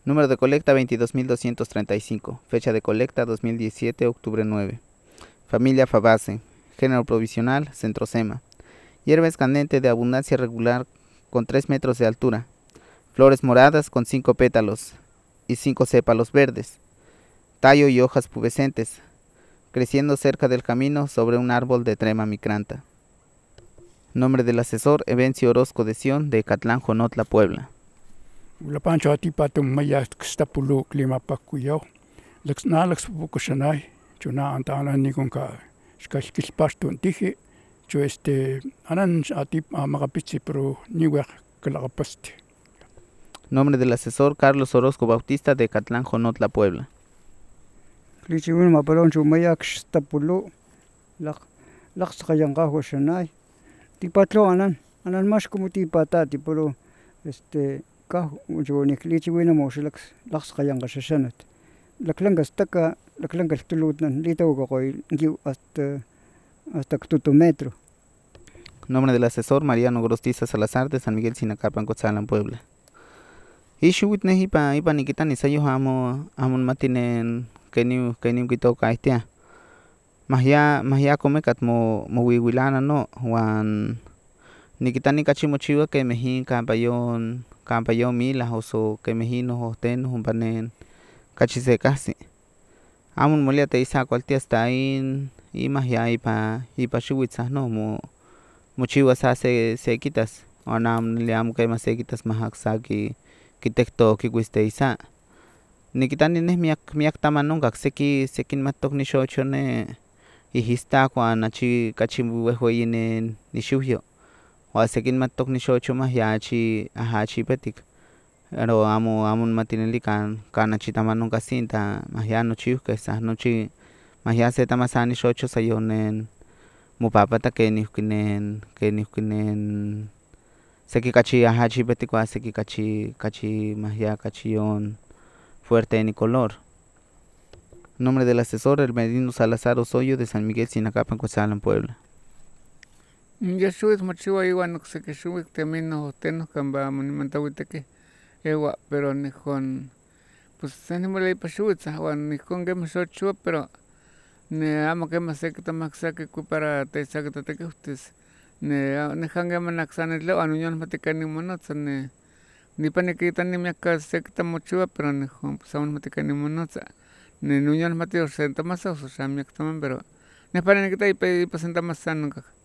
Número de colecta 22.235. Fecha de colecta 2017, octubre 9. Familia Fabaceae. Género provisional, Centrosema. Hierba escandente de abundancia regular con 3 metros de altura. Flores moradas con 5 pétalos y 5 sépalos verdes. Tallo y hojas pubescentes, creciendo cerca del camino sobre un árbol de trema micranta. Nombre del asesor, Evencio Orozco de Sion, de Catlán, Jonotla, Puebla. Ulapancho atipatum maya kstapulu klima pakuyao. Lex pukushanay. Chuna antana nikunka. Skashkilpastun tiji. Chu anan atip magapitsi pero niwek kalakapasti. Nombre del asesor, Carlos Orozco Bautista, de Catlán, Jonotla, Puebla. Klichiwin maparonchu maya kstapulu. Laxkayanka hoshanay. Tipatlo anan mas como tipatati pero yo niklichiwina moxilax laxkayanka shashanat. Laklangas taka laklangas tulutnan litauga koy hasta tutometro. Nombre del asesor, Mariano Gorostiza Salazar, de San Miguel Sinacapan, Coetzalan, Puebla. Ixuitne ipa nikitani sayo amon matinen kenim kito kaistia. Mahya komekat mo wiwilana no wan nikitani kachimochiwa que mehin kampayon mila oso que mehin hoten humpanen kachise kasi. Amon molia te isa cualtia hasta in mahya ipa xiwitza no mochiwa sa se quitas. Anam liam que se quitas mahak saki kitekto kiwiste isa. Nikitani ne miak tamanonka sekin matok ni xochone ihista kuan achi kachi wehweyi ni xiuhyo. Wa sekin matok ni xocho mahya achi petik. Pero amon matineli kan achi tamanonka sinta mahya nochiuhke sa nochi mahya se tamasani xocho sayonen mopapata kenihkinen seki kachi achi petik wa seki kachi mahya kachi yon fuerte ni color. Nombre del asesor, Hermelino Salazar Osoyo, de San Miguel Sinacapan, Coetzalan, Puebla. Yeshuit mochiwa iwan nokseki temino tenos kamba monimantawiteke ewa pero nihon pues senimole pashuitza wan nihon kema xochua pero ne amo kema seki tamaksaki para teisaki tatekihtis ne hangema naksanitlewa nuñon matikani monotza nipa nikitani miaka seki tamochiwa pero nihon pues amo matikani monotza ne nuñon matio sentamasas o sea miak taman pero nihpa nikita ipa sentamasas nunca